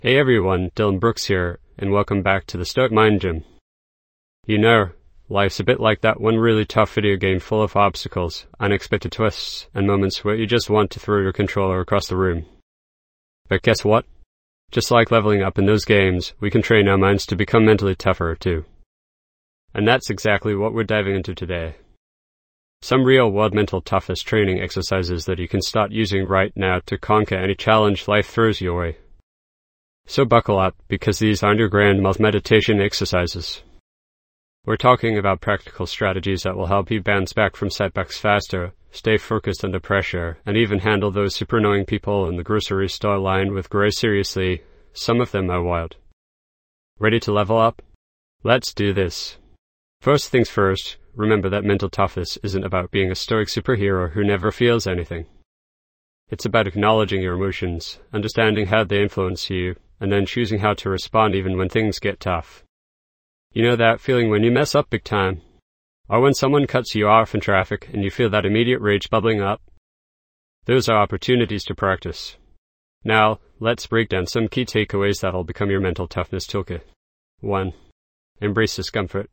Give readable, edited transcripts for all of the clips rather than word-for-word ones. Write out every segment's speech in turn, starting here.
Hey everyone, Dylan Brooks here, and welcome back to the Stoic Mind Gym. You know, life's a bit like that one really tough video game full of obstacles, unexpected twists, and moments where you just want to throw your controller across the room. But guess what? Just like leveling up in those games, we can train our minds to become mentally tougher too. And that's exactly what we're diving into today. Some real-world mental toughness training exercises that you can start using right now to conquer any challenge life throws your way. So buckle up, because these aren't your grand meditation exercises. We're talking about practical strategies that will help you bounce back from setbacks faster, stay focused under pressure, and even handle those super annoying people in the grocery store line with grace seriously. Some of them are wild. Ready to level up? Let's do this. First things first, remember that mental toughness isn't about being a stoic superhero who never feels anything. It's about acknowledging your emotions, understanding how they influence you, and then choosing how to respond even when things get tough. You know that feeling when you mess up big time? Or when someone cuts you off in traffic and you feel that immediate rage bubbling up? Those are opportunities to practice. Now, let's break down some key takeaways that'll become your mental toughness toolkit. 1. Embrace discomfort.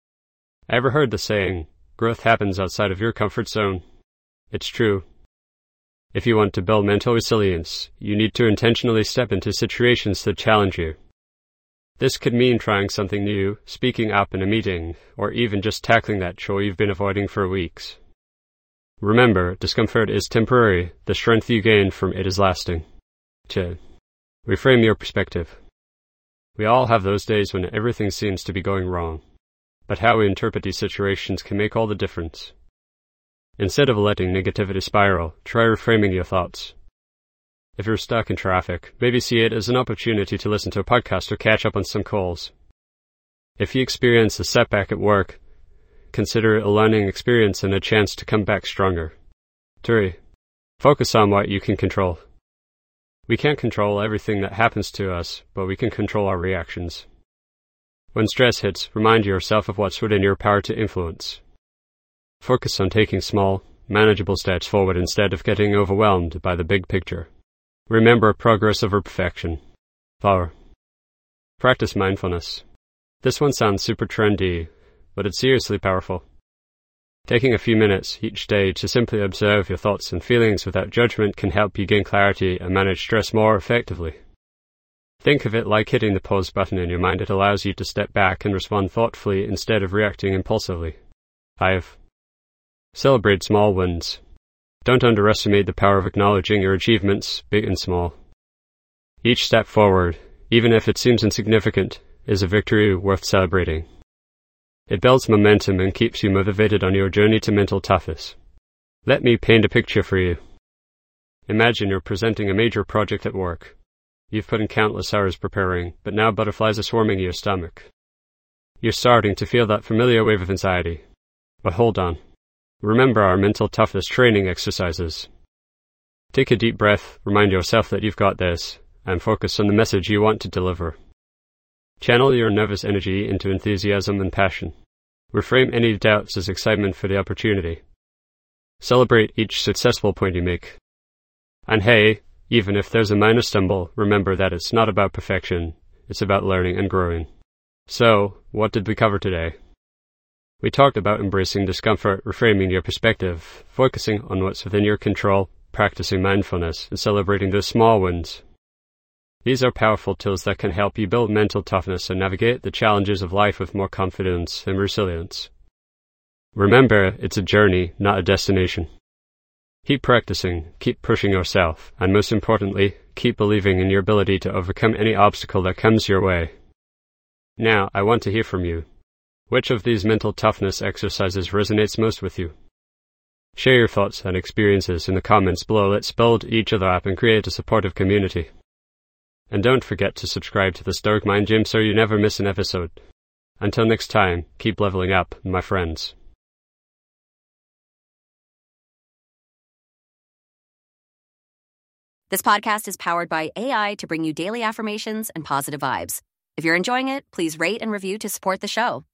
Ever heard the saying, growth happens outside of your comfort zone? It's true. If you want to build mental resilience, you need to intentionally step into situations that challenge you. This could mean trying something new, speaking up in a meeting, or even just tackling that chore you've been avoiding for weeks. Remember, discomfort is temporary, the strength you gain from it is lasting. 2. Reframe your perspective. We all have those days when everything seems to be going wrong, but how we interpret these situations can make all the difference. Instead of letting negativity spiral, try reframing your thoughts. If you're stuck in traffic, maybe see it as an opportunity to listen to a podcast or catch up on some calls. If you experience a setback at work, consider it a learning experience and a chance to come back stronger. 3. Focus on what you can control. We can't control everything that happens to us, but we can control our reactions. When stress hits, remind yourself of what's within your power to influence. Focus on taking small, manageable steps forward instead of getting overwhelmed by the big picture. Remember progress over perfection. 4. Practice mindfulness. This one sounds super trendy, but it's seriously powerful. Taking a few minutes each day to simply observe your thoughts and feelings without judgment can help you gain clarity and manage stress more effectively. Think of it like hitting the pause button in your mind. It allows you to step back and respond thoughtfully instead of reacting impulsively. 5. Celebrate small wins. Don't underestimate the power of acknowledging your achievements, big and small. Each step forward, even if it seems insignificant, is a victory worth celebrating. It builds momentum and keeps you motivated on your journey to mental toughness. Let me paint a picture for you. Imagine you're presenting a major project at work. You've put in countless hours preparing, but now butterflies are swarming in your stomach. You're starting to feel that familiar wave of anxiety. But hold on. Remember our mental toughness training exercises. Take a deep breath, remind yourself that you've got this, and focus on the message you want to deliver. Channel your nervous energy into enthusiasm and passion. Reframe any doubts as excitement for the opportunity. Celebrate each successful point you make. And hey, even if there's a minor stumble, remember that it's not about perfection, it's about learning and growing. So, what did we cover today? We talked about embracing discomfort, reframing your perspective, focusing on what's within your control, practicing mindfulness, and celebrating those small wins. These are powerful tools that can help you build mental toughness and navigate the challenges of life with more confidence and resilience. Remember, it's a journey, not a destination. Keep practicing, keep pushing yourself, and most importantly, keep believing in your ability to overcome any obstacle that comes your way. Now, I want to hear from you. Which of these mental toughness exercises resonates most with you? Share your thoughts and experiences in the comments below. Let's build each other up and create a supportive community. And don't forget to subscribe to the Stoic Mind Gym so you never miss an episode. Until next time, keep leveling up, my friends. This podcast is powered by AI to bring you daily affirmations and positive vibes. If you're enjoying it, please rate and review to support the show.